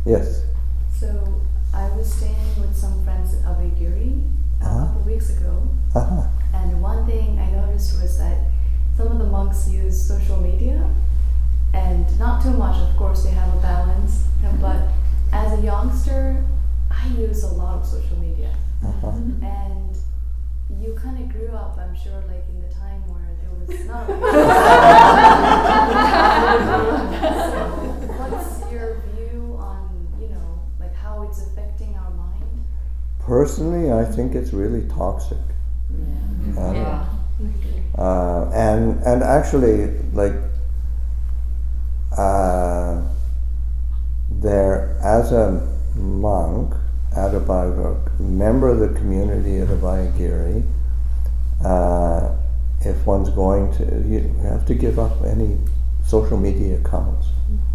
Yes. So I was staying with some friends in Avigiri a couple weeks ago, Uh-huh. and one thing I noticed was that some of the monks use social media, and not too much, of course, they have a balance, but as a youngster, I use a lot of social media. Uh-huh. And you kind of grew up, I'm sure, like in the time where there was not so what's your view on, like how it's affecting our mind? Personally, I think it's really toxic. Yeah. And actually, like, there, as a monk at Abhayagiri, member of the community at Abhayagiri, if one's going to, you have to give up any social media accounts.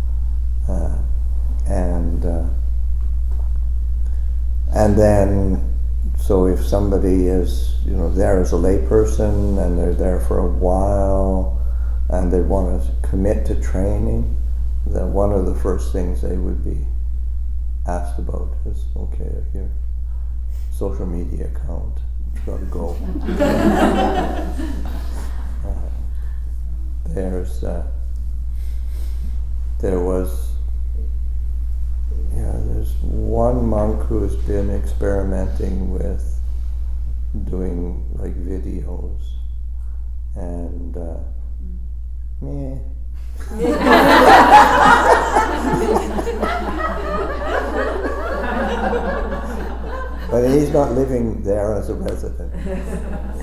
And then, so if somebody is, there as a layperson and they're there for a while and they want to commit to training, then one of the first things they would be asked about is, okay, your social media account, it's got to go. There's one monk who has been experimenting with doing like videos, and meh. But he's not living there as a resident.